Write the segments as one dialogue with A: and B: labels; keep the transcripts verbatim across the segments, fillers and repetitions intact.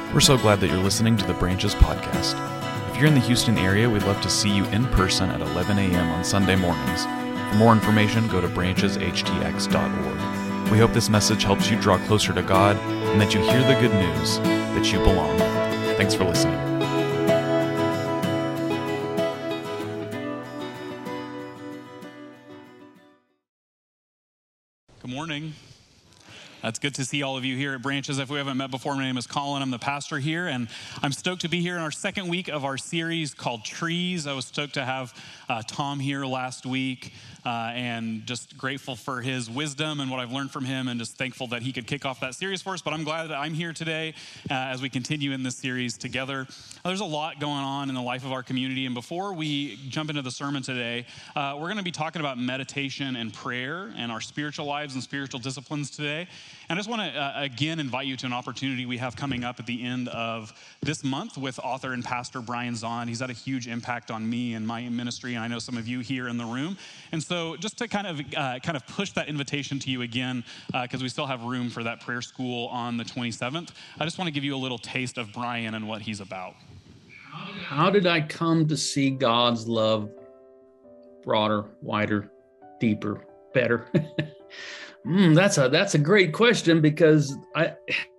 A: We're so glad that you're listening to the Branches podcast. If you're in the Houston area, we'd love to see you in person at eleven a.m. on Sunday mornings. For more information, go to branches h t x dot org. We hope this message helps you draw closer to God and that you hear the good news that you belong. Thanks for listening.
B: Good morning. It's good to see all of you here at Branches. If we haven't met before, my name is Colin. I'm the pastor here, and I'm stoked to be here in our second week of our series called Trees. I was stoked to have uh, Tom here last week, uh, and just grateful for his wisdom and what I've learned from him, and just thankful that he could kick off that series for us. But I'm glad that I'm here today uh, as we continue in this series together. There's a lot going on in the life of our community, and before we jump into the sermon today, uh, we're going to be talking about meditation and prayer and our spiritual lives and spiritual disciplines today. And I just want to, uh, again, invite you to an opportunity we have coming up at the end of this month with author and pastor Brian Zahnd. He's had a huge impact on me and my ministry, and I know some of you here in the room. And so just to kind of uh, kind of push that invitation to you again, because uh, we still have room for that prayer school on the twenty-seventh, I just want to give you a little taste of Brian and what he's about.
C: How did I come to see God's love broader, wider, deeper, better? Mm, that's a that's a great question, because I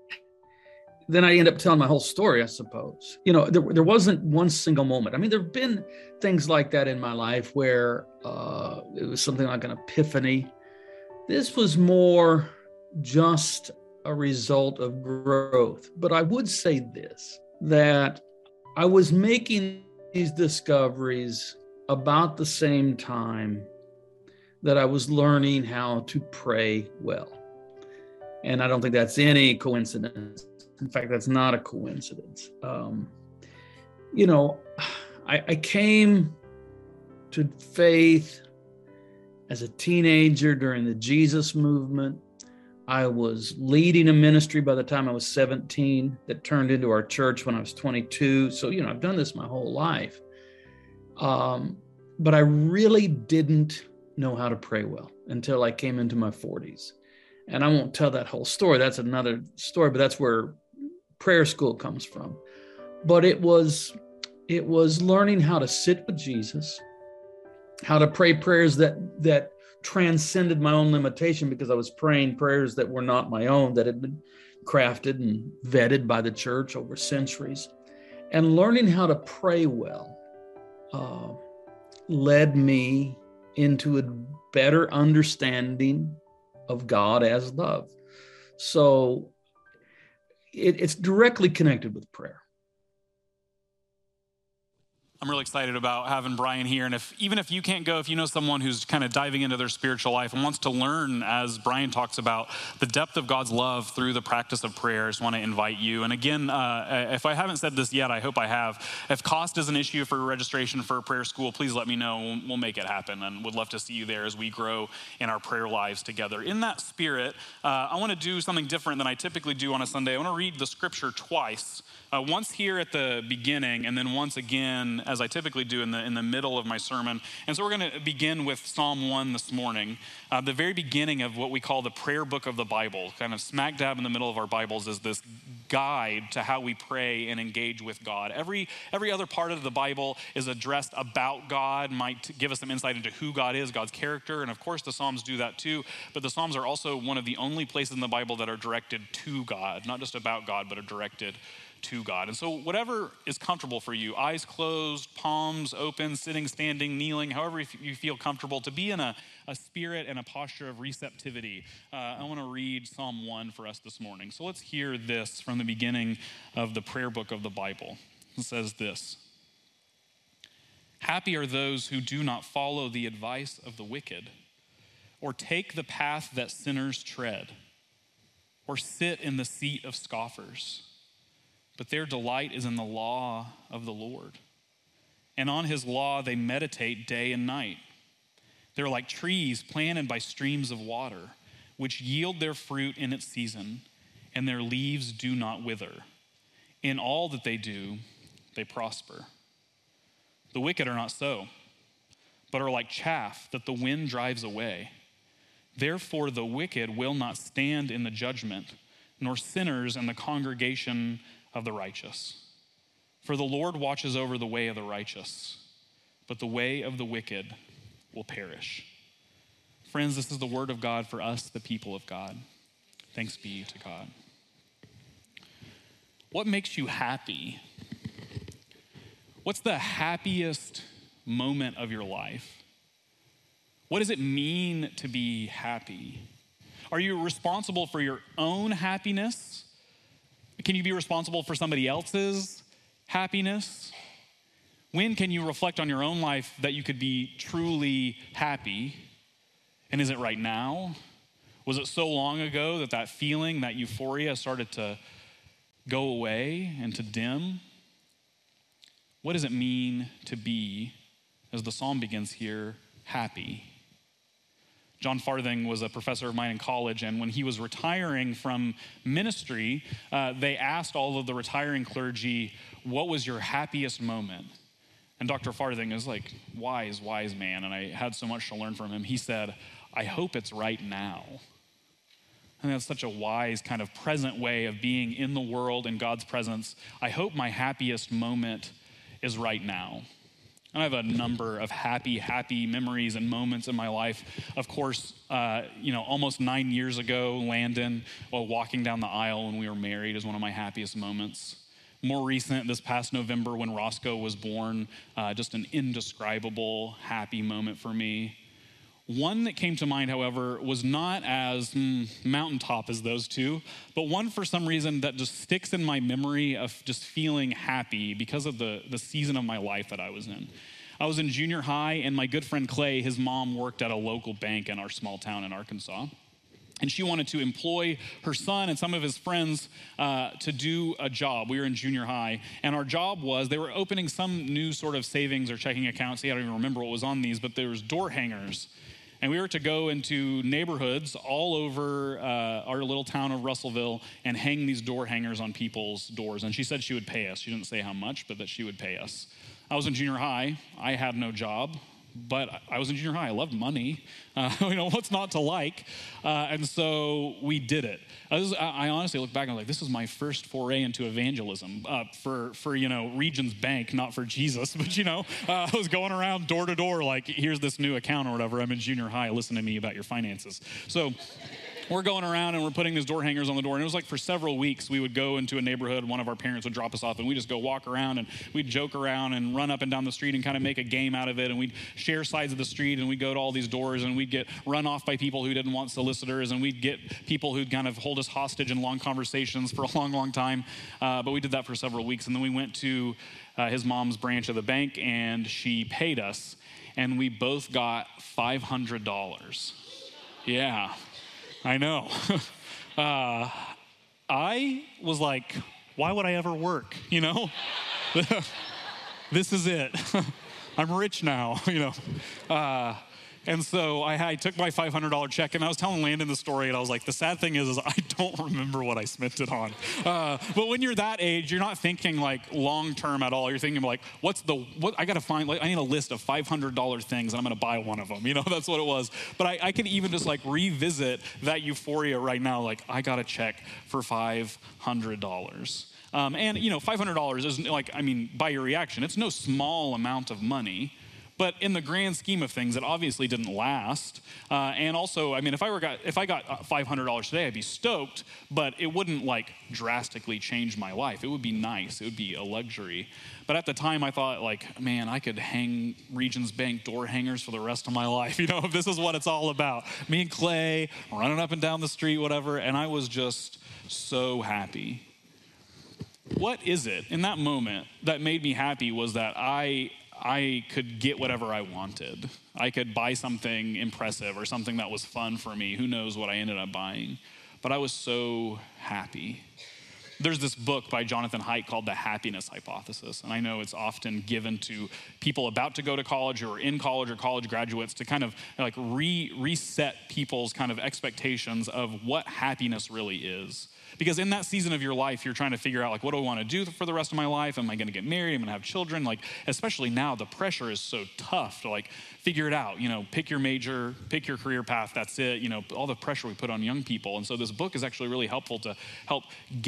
C: then I end up telling my whole story, I suppose. You know, there, there wasn't one single moment. I mean, there have been things like that in my life where uh, it was something like an epiphany. This was more just a result of growth. But I would say this, that I was making these discoveries about the same time that I was learning how to pray well. And I don't think that's any coincidence. In fact, that's not a coincidence. Um, you know, I, I came to faith as a teenager during the Jesus movement. I was leading a ministry by the time I was seventeen that turned into our church when I was twenty-two. So, you know, I've done this my whole life. Um, but I really didn't know how to pray well until I came into my forties. And I won't tell that whole story. That's another story, but that's where prayer school comes from. But it was it was learning how to sit with Jesus, how to pray prayers that that transcended my own limitation, because I was praying prayers that were not my own, that had been crafted and vetted by the church over centuries. And learning how to pray well uh, led me into a better understanding of God as love. So it, it's directly connected with prayer.
B: I'm really excited about having Brian here. And if even if you can't go, if you know someone who's kind of diving into their spiritual life and wants to learn, as Brian talks about, the depth of God's love through the practice of prayer, I just want to invite you. And again, uh, if I haven't said this yet, I hope I have. If cost is an issue for registration for a prayer school, please let me know. We'll, we'll make it happen, and would love to see you there as we grow in our prayer lives together. In that spirit, uh, I want to do something different than I typically do on a Sunday. I want to read the scripture twice, uh, once here at the beginning, and then once again, as I typically do in the in the middle of my sermon. And so we're going to begin with Psalm one this morning, uh, the very beginning of what we call the prayer book of the Bible. Kind of smack dab in the middle of our Bibles is this guide to how we pray and engage with God. Every every other part of the Bible is addressed about God, might give us some insight into who God is, God's character, and of course the Psalms do that too. But the Psalms are also one of the only places in the Bible that are directed to God, not just about God, but are directed to God. And so whatever is comfortable for you, eyes closed, palms open, sitting, standing, kneeling, however you feel comfortable, to be in a, a spirit and a posture of receptivity, uh, I want to read Psalm one for us this morning. So let's hear this from the beginning of the prayer book of the Bible. It says this: "Happy are those who do not follow the advice of the wicked, or take the path that sinners tread, or sit in the seat of scoffers. But their delight is in the law of the Lord, and on his law they meditate day and night. They're like trees planted by streams of water, which yield their fruit in its season, and their leaves do not wither. In all that they do, they prosper. The wicked are not so, but are like chaff that the wind drives away. Therefore the wicked will not stand in the judgment, nor sinners in the congregation of the righteous. For the Lord watches over the way of the righteous, but the way of the wicked will perish. Friends, this is the word of God for us, the people of God. Thanks be to God. What makes you happy? What's the happiest moment of your life? What does it mean to be happy? Are you responsible for your own happiness? Can you be responsible for somebody else's happiness? When can you reflect on your own life that you could be truly happy? And is it right now? Was it so long ago that that feeling, that euphoria started to go away and to dim? What does it mean to be, as the psalm begins here, happy? John Farthing was a professor of mine in college, and when he was retiring from ministry, uh, they asked all of the retiring clergy, what was your happiest moment? And Doctor Farthing is like, wise, wise man, and I had so much to learn from him. He said, I hope it's right now. And that's such a wise kind of present way of being in the world in God's presence. I hope my happiest moment is right now. And I have a number of happy, happy memories and moments in my life. Of course, uh, you know, almost nine years ago, Landon, while walking down the aisle when we were married, is one of my happiest moments. More recent, this past November when Roscoe was born, uh, just an indescribable happy moment for me. One that came to mind, however, was not as mm, mountaintop as those two, but one for some reason that just sticks in my memory of just feeling happy because of the, the season of my life that I was in. I was in junior high, and my good friend Clay, his mom worked at a local bank in our small town in Arkansas. And she wanted to employ her son and some of his friends uh, to do a job. We were in junior high, and our job was, they were opening some new sort of savings or checking accounts. See, I don't even remember what was on these, but there was door hangers. And we were to go into neighborhoods all over uh, our little town of Russellville and hang these door hangers on people's doors. And she said she would pay us. She didn't say how much, but that she would pay us. I was in junior high. I had no job, but I was in junior high. I loved money. Uh, you know, what's not to like? Uh, and so we did it. I, was, I honestly look back and I'm like, this is my first foray into evangelism uh, for, for, you know, Regions Bank, not for Jesus. But, you know, uh, I was going around door to door like, here's this new account or whatever. I'm in junior high. Listen to me about your finances. So we're going around and we're putting these door hangers on the door. And it was like for several weeks, we would go into a neighborhood. One of our parents would drop us off and we'd just go walk around and we'd joke around and run up and down the street and kind of make a game out of it. And we'd share sides of the street and we'd go to all these doors and we'd get run off by people who didn't want solicitors. And we'd get people who'd kind of hold us hostage in long conversations for a long, long time. Uh, but we did that for several weeks. And then we went to uh, his mom's branch of the bank and she paid us. And we both got five hundred dollars. Yeah. I know. uh, I was like, why would I ever work, you know? This is it. I'm rich now, you know? Uh, and so I, I took my five hundred dollars check, and I was telling Landon the story, and I was like, the sad thing is, is I don't remember what I spent it on. Uh, but when you're that age, you're not thinking like long-term at all. You're thinking like, what's the, what, I gotta find, like, I need a list of five hundred dollars things, and I'm gonna buy one of them. You know, that's what it was. But I, I can even just like revisit that euphoria right now. Like, I got a check for five hundred dollars. Um, and, you know, five hundred dollars isn't like, I mean, by your reaction, it's no small amount of money. But in the grand scheme of things, it obviously didn't last. Uh, and also, I mean, if I were got if I got five hundred dollars today, I'd be stoked, but it wouldn't like drastically change my life. It would be nice. It would be a luxury. But at the time, I thought like, man, I could hang Regions Bank door hangers for the rest of my life. You know, if this is what it's all about. Me and Clay running up and down the street, whatever. And I was just so happy. What is it in that moment that made me happy was that I I could get whatever I wanted. I could buy something impressive or something that was fun for me. Who knows what I ended up buying. But I was so happy. There's this book by Jonathan Haidt called The Happiness Hypothesis. And I know it's often given to people about to go to college or in college or college graduates to kind of like re- reset people's kind of expectations of what happiness really is. Because in that season of your life, you're trying to figure out, like, what do I want to do for the rest of my life? Am I going to get married? Am I going to have children? Like, especially now, the pressure is so tough to, like, figure it out. You know, pick your major, pick your career path, that's it. You know, all the pressure we put on young people. And so this book is actually really helpful to help gauge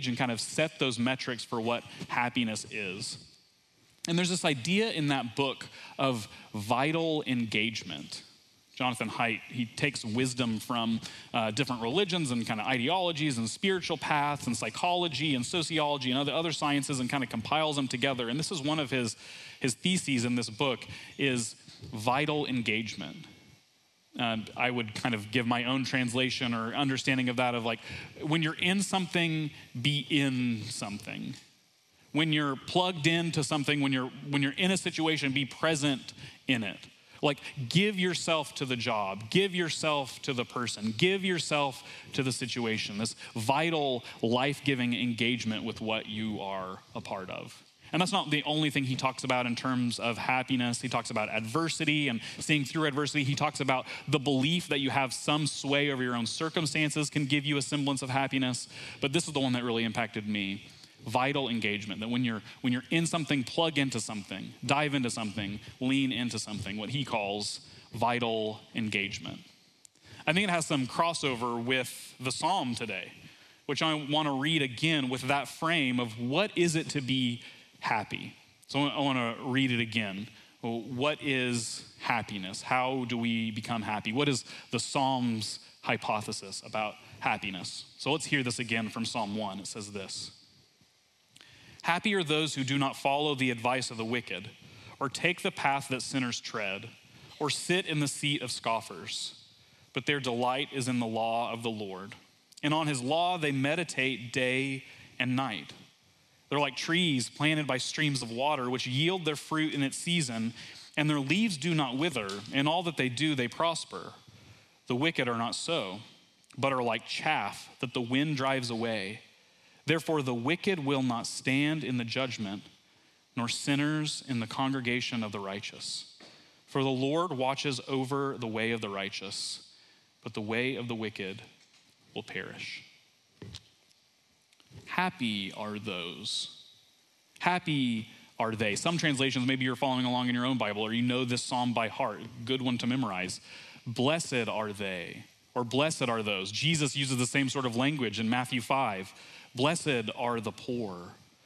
B: stage and kind of set those metrics for what happiness is. And there's this idea in that book of vital engagement. Jonathan Haidt, he takes wisdom from uh, different religions and kind of ideologies and spiritual paths and psychology and sociology and other, other sciences and kind of compiles them together. And this is one of his, his theses in this book is vital engagement. And I would kind of give my own translation or understanding of that of like, when you're in something, be in something. When you're plugged into something, when you're when you're in a situation, be present in it. Like, give yourself to the job, give yourself to the person, give yourself to the situation, this vital, life-giving engagement with what you are a part of. And that's not the only thing he talks about in terms of happiness. He talks about adversity and seeing through adversity. He talks about the belief that you have some sway over your own circumstances can give you a semblance of happiness. But this is the one that really impacted me. Vital engagement, that when you're when you're in something, plug into something, dive into something, lean into something, what he calls vital engagement. I think it has some crossover with the psalm today, which I want to read again with that frame of what is it to be happy. So I want to read it again. What is happiness? How do we become happy? What is the Psalm's hypothesis about happiness? So let's hear this again from Psalm one. It says this. Happy are those who do not follow the advice of the wicked, or take the path that sinners tread, or sit in the seat of scoffers, but their delight is in the law of the Lord. And on his law they meditate day and night. They're like trees planted by streams of water, which yield their fruit in its season, and their leaves do not wither. In all that they do, they prosper. The wicked are not so, but are like chaff that the wind drives away. Therefore, the wicked will not stand in the judgment, nor sinners in the congregation of the righteous. For the Lord watches over the way of the righteous, but the way of the wicked will perish. Happy are those. Happy are they. Some translations, maybe you're following along in your own Bible, or you know this psalm by heart. Good one to memorize. Blessed are they, or blessed are those. Jesus uses the same sort of language in Matthew five. Blessed are the poor.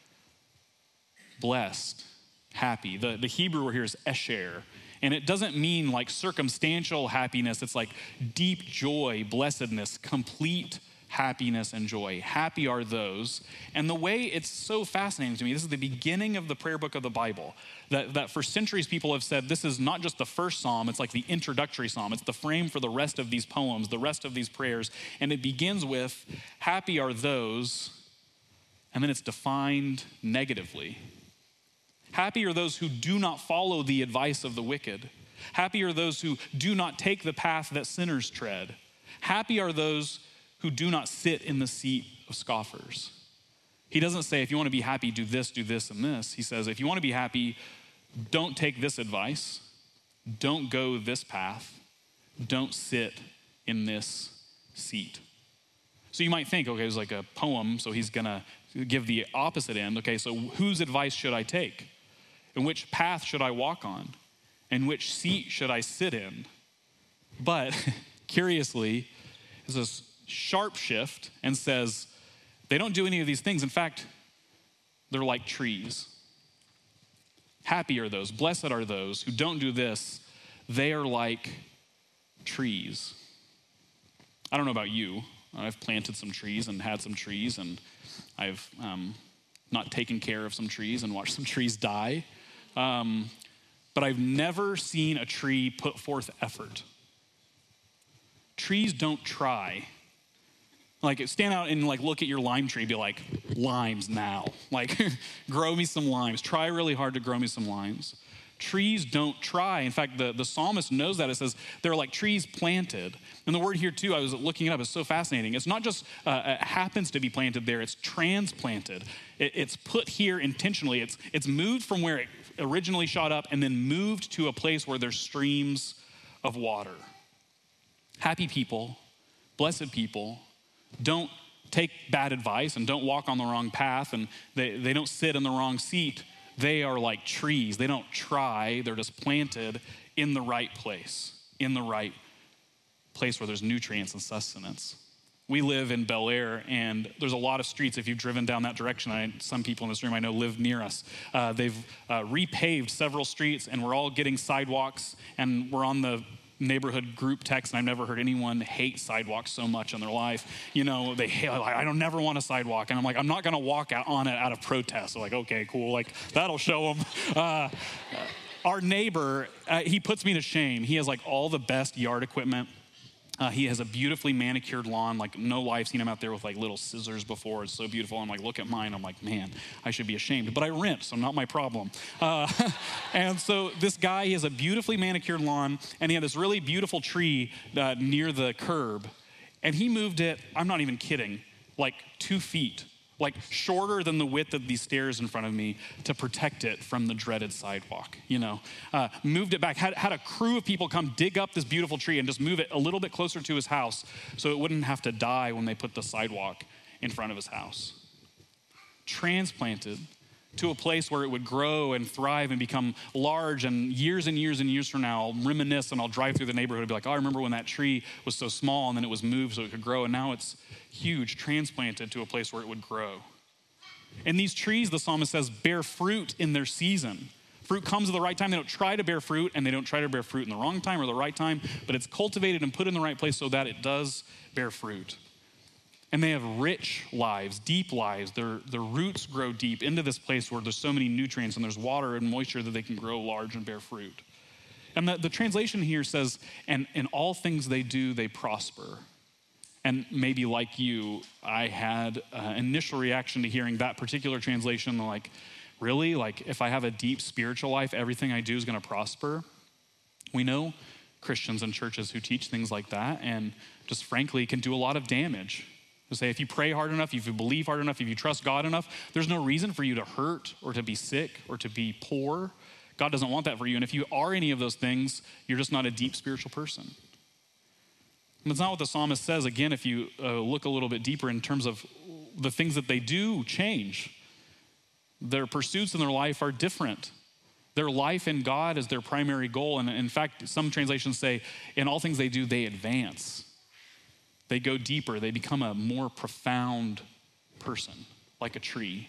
B: Blessed, happy. The, the Hebrew word here is esher. And it doesn't mean like circumstantial happiness. It's like deep joy, blessedness, complete happiness and joy. Happy are those. And the way it's so fascinating to me, this is the beginning of the prayer book of the Bible, that, that for centuries people have said this is not just the first psalm, it's like the introductory psalm. It's the frame for the rest of these poems, the rest of these prayers. And it begins with, happy are those, and then it's defined negatively. Happy are those who do not follow the advice of the wicked. Happy are those who do not take the path that sinners tread. Happy are those who do not sit in the seat of scoffers. He doesn't say, if you want to be happy, do this, do this, and this. He says, if you want to be happy, don't take this advice. Don't go this path. Don't sit in this seat. So you might think, okay, it's like a poem, so he's gonna give the opposite end. Okay, so whose advice should I take? And which path should I walk on? And which seat should I sit in? But curiously, there's this sharp shift and says, they don't do any of these things. In fact, they're like trees. Happy are those, blessed are those who don't do this. They are like trees. I don't know about you. I've planted some trees and had some trees, and I've um, not taken care of some trees and watched some trees die. Um, but I've never seen a tree put forth effort. Trees don't try. Like, stand out and like look at your lime tree, be like, limes now. Like, grow me some limes. Try really hard to grow me some limes. Trees don't try. In fact, the, the psalmist knows that. It says they're like trees planted. And the word here too, I was looking it up, it's so fascinating. It's not just uh, it happens to be planted there, it's transplanted. It, it's put here intentionally. It's, it's moved from where it originally shot up and then moved to a place where there's streams of water. Happy people, blessed people, don't take bad advice and don't walk on the wrong path, and they, they don't sit in the wrong seat. They are like trees. They don't try. They're just planted in the right place, in the right place where there's nutrients and sustenance. we live in Bel Air, and there's a lot of streets. If you've driven down that direction, I, some people in this room I know live near us. Uh, they've uh, repaved several streets, and we're all getting sidewalks, and we're on the neighborhood group text, and I've never heard anyone hate sidewalks so much in their life. You know, they hate, like, I don't never want a sidewalk, and I'm like, I'm not gonna walk out on it out of protest. They're like, okay, cool, like that'll show them. Uh, our neighbor, uh, he puts me to shame. He has like all the best yard equipment. Uh, he has a beautifully manicured lawn. Like, no lie, I've seen him out there with like little scissors before. It's so beautiful. I'm like, look at mine. I'm like, man, I should be ashamed. But I rent, so not my problem. Uh, and so this guy, he has a beautifully manicured lawn, and he had this really beautiful tree uh, near the curb. And he moved it, I'm not even kidding, like two feet, like shorter than the width of these stairs in front of me to protect it from the dreaded sidewalk, you know. Uh, moved it back, had, had a crew of people come dig up this beautiful tree and just move it a little bit closer to his house so it wouldn't have to die when they put the sidewalk in front of his house. Transplanted to a place where it would grow and thrive and become large, and years and years and years from now, I'll reminisce and I'll drive through the neighborhood and be like, oh, I remember when that tree was so small and then it was moved so it could grow, and now it's huge, transplanted to a place where it would grow. And these trees, the psalmist says, bear fruit in their season. Fruit comes at the right time. They don't try to bear fruit, and they don't try to bear fruit in the wrong time or the right time, but it's cultivated and put in the right place so that it does bear fruit. And they have rich lives, deep lives. Their, their roots grow deep into this place where there's so many nutrients and there's water and moisture that they can grow large and bear fruit. And the, the translation here says, and in all things they do, they prosper. And maybe like you, I had an initial reaction to hearing that particular translation, like, really? Like, if I have a deep spiritual life, everything I do is gonna prosper? We know Christians and churches who teach things like that, and just frankly can do a lot of damage. To say, if you pray hard enough, if you believe hard enough, if you trust God enough, there's no reason for you to hurt or to be sick or to be poor. God doesn't want that for you. And if you are any of those things, you're just not a deep spiritual person. And that's not what the psalmist says. Again, if you uh, look a little bit deeper in terms of the things that they do change. Their pursuits in their life are different. Their life in God is their primary goal. And in fact, some translations say, in all things they do, they advance. They go deeper. They become a more profound person, like a tree.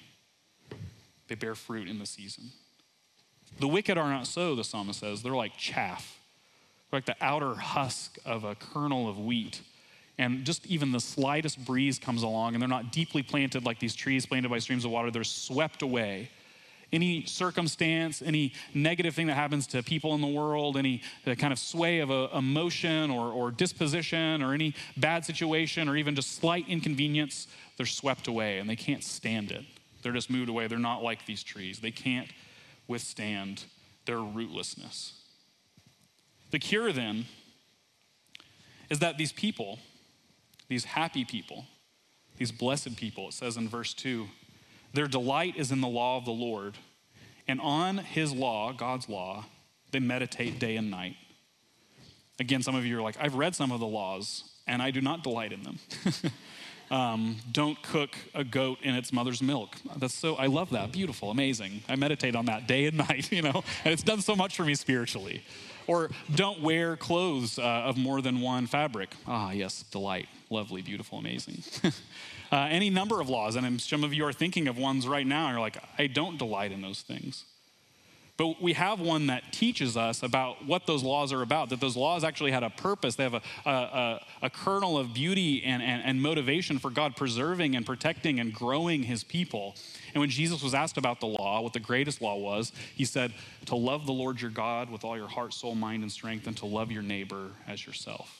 B: They bear fruit in the season. The wicked are not so, the psalmist says. They're like chaff. They're like the outer husk of a kernel of wheat. And just even the slightest breeze comes along, and they're not deeply planted like these trees planted by streams of water. They're swept away. Any circumstance, any negative thing that happens to people in the world, any kind of sway of a emotion or, or disposition or any bad situation or even just slight inconvenience, they're swept away and they can't stand it. They're just moved away. They're not like these trees. They can't withstand their rootlessness. The cure then is that these people, these happy people, these blessed people, it says in verse two, their delight is in the law of the Lord, and on his law, God's law, they meditate day and night. Again, some of you are like, I've read some of the laws, and I do not delight in them. um, don't cook a goat in its mother's milk. That's so, I love that, beautiful, amazing. I meditate on that day and night, you know, and it's done so much for me spiritually. Or don't wear clothes uh, of more than one fabric. Ah, yes, delight, lovely, beautiful, amazing. uh, any number of laws, and some of you are thinking of ones right now, and you're like, I don't delight in those things. But we have one that teaches us about what those laws are about, that those laws actually had a purpose. They have a, a, a, a kernel of beauty and, and, and motivation for God preserving and protecting and growing his people. And when Jesus was asked about the law, what the greatest law was, he said, to love the Lord your God with all your heart, soul, mind, and strength, and to love your neighbor as yourself.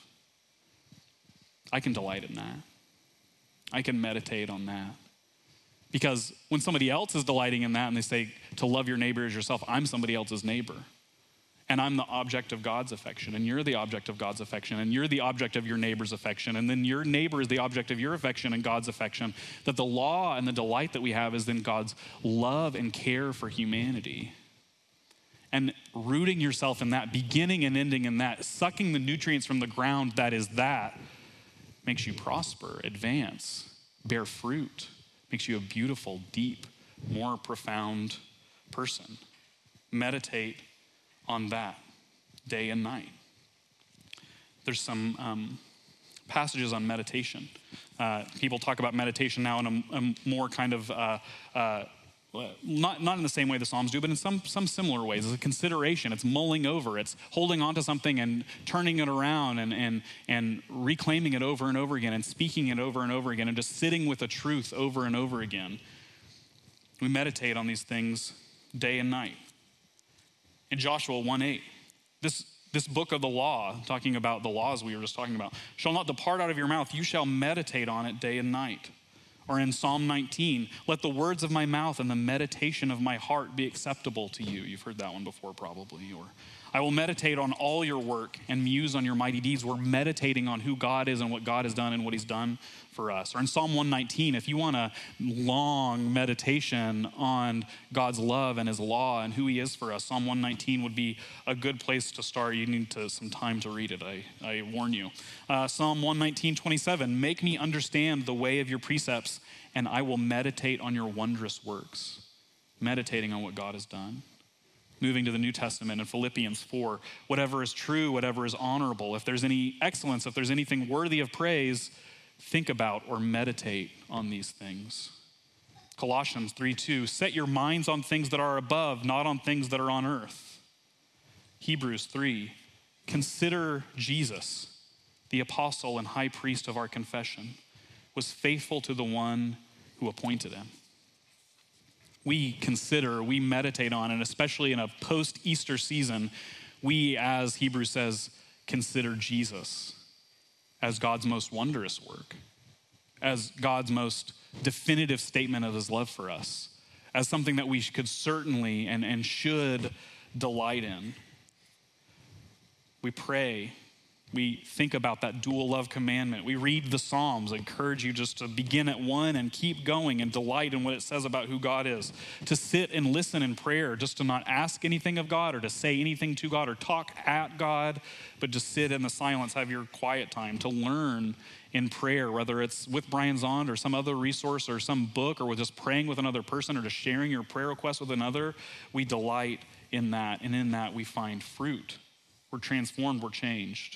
B: I can delight in that. I can meditate on that. Because when somebody else is delighting in that and they say to love your neighbor as yourself, I'm somebody else's neighbor. And I'm the object of God's affection, and you're the object of God's affection, and you're the object of your neighbor's affection, and then your neighbor is the object of your affection and God's affection. That the law and the delight that we have is then God's love and care for humanity. And rooting yourself in that, beginning and ending in that, sucking the nutrients from the ground that is that, makes you prosper, advance, bear fruit. Makes you a beautiful, deep, more profound person. Meditate on that day and night. There's some um, passages on meditation. Uh, people talk about meditation now in a, a more kind of, uh, uh, not, not in the same way the Psalms do, but in some, some similar ways. It's a consideration, it's mulling over, it's holding on to something and turning it around and, and, and reclaiming it over and over again and speaking it over and over again and just sitting with the truth over and over again. We meditate on these things day and night. In Joshua one eight, this This book of the law, talking about the laws we were just talking about, shall not depart out of your mouth. You shall meditate on it day and night. Or in Psalm nineteen, let the words of my mouth and the meditation of my heart be acceptable to you. You've heard that one before probably. Or I will meditate on all your work and muse on your mighty deeds. We're meditating on who God is and what God has done and what he's done for us. Or in Psalm one nineteen, if you want a long meditation on God's love and his law and who he is for us, Psalm one nineteen would be a good place to start. You need to, some time to read it, I, I warn you. Uh, Psalm one nineteen, twenty-seven, make me understand the way of your precepts, and I will meditate on your wondrous works. Meditating on what God has done. Moving to the New Testament in Philippians four, whatever is true, whatever is honorable, if there's any excellence, if there's anything worthy of praise, think about or meditate on these things. Colossians three two, set your minds on things that are above, not on things that are on earth. Hebrews three, consider Jesus, the apostle and high priest of our confession, was faithful to the one who appointed him. We consider, we meditate on, and especially in a post-Easter season, we, as Hebrews says, consider Jesus as God's most wondrous work, as God's most definitive statement of his love for us, as something that we could certainly and, and should delight in. We pray. We think about that dual love commandment. We read the Psalms. I encourage you just to begin at one and keep going and delight in what it says about who God is. To sit and listen in prayer, just to not ask anything of God or to say anything to God or talk at God, but just sit in the silence, have your quiet time to learn in prayer, whether it's with Brian Zond or some other resource or some book or with just praying with another person or just sharing your prayer request with another. We delight in that, and in that we find fruit. We're transformed, we're changed.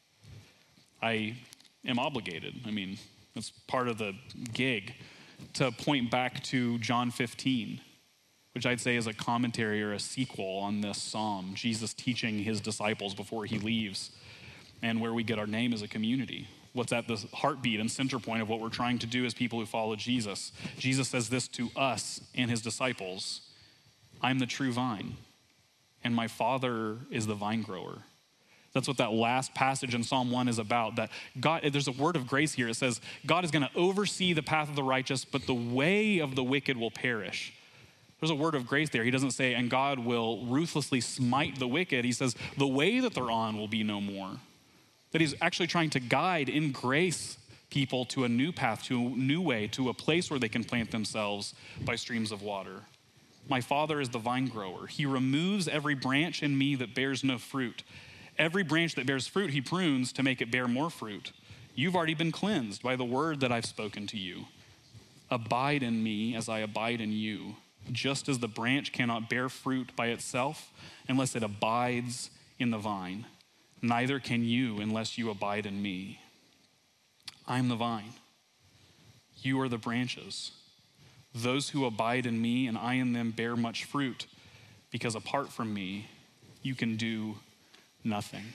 B: I am obligated, I mean, it's part of the gig, to point back to John fifteen, which I'd say is a commentary or a sequel on this psalm, Jesus teaching his disciples before he leaves, and where we get our name as a community. What's at the heartbeat and center point of what we're trying to do as people who follow Jesus. Jesus says this to us and his disciples, I'm the true vine, and my Father is the vine grower. That's what that last passage in Psalm one is about, that God, there's a word of grace here. It says, God is gonna oversee the path of the righteous, but the way of the wicked will perish. There's a word of grace there. He doesn't say, and God will ruthlessly smite the wicked. He says, the way that they're on will be no more. That he's actually trying to guide in grace people to a new path, to a new way, to a place where they can plant themselves by streams of water. My Father is the vine grower. He removes every branch in me that bears no fruit. Every branch that bears fruit, he prunes to make it bear more fruit. You've already been cleansed by the word that I've spoken to you. Abide in me as I abide in you. Just as the branch cannot bear fruit by itself unless it abides in the vine, neither can you unless you abide in me. I'm the vine. You are the branches. Those who abide in me and I in them bear much fruit, because apart from me, you can do nothing.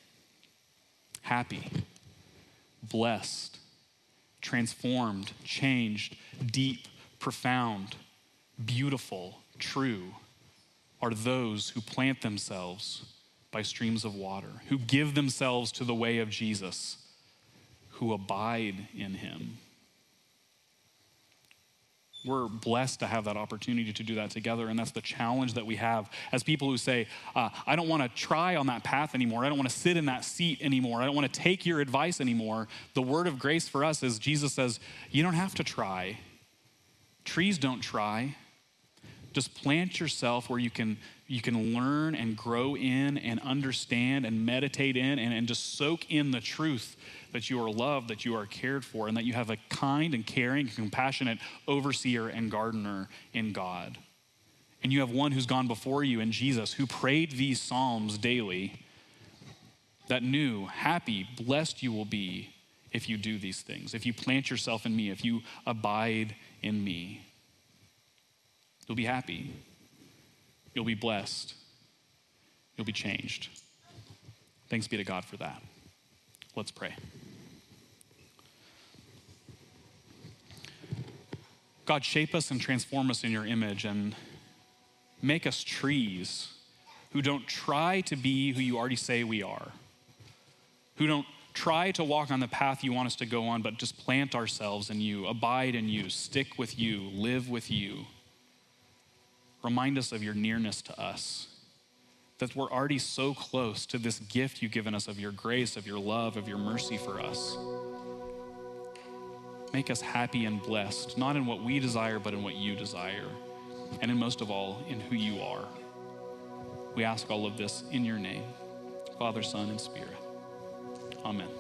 B: Happy, blessed, transformed, changed, deep, profound, beautiful, true are those who plant themselves by streams of water, who give themselves to the way of Jesus, who abide in him. We're blessed to have that opportunity to do that together, and that's the challenge that we have as people who say, uh, I don't want to try on that path anymore. I don't want to sit in that seat anymore. I don't want to take your advice anymore. The word of grace for us is Jesus says, you don't have to try. Trees don't try. Just plant yourself where you can you can learn and grow in and understand and meditate in and, and just soak in the truth that you are loved, that you are cared for, and that you have a kind and caring and compassionate overseer and gardener in God. And you have one who's gone before you in Jesus, who prayed these psalms daily, that knew, happy, blessed you will be if you do these things. If you plant yourself in me, if you abide in me, you'll be happy. You'll be blessed. You'll be changed. Thanks be to God for that. Let's pray. God, shape us and transform us in your image and make us trees who don't try to be who you already say we are, who don't try to walk on the path you want us to go on, but just plant ourselves in you, abide in you, stick with you, live with you. Remind us of your nearness to us, that we're already so close to this gift you've given us of your grace, of your love, of your mercy for us. Make us happy and blessed, not in what we desire, but in what you desire, and in most of all, in who you are. We ask all of this in your name, Father, Son, and Spirit. Amen.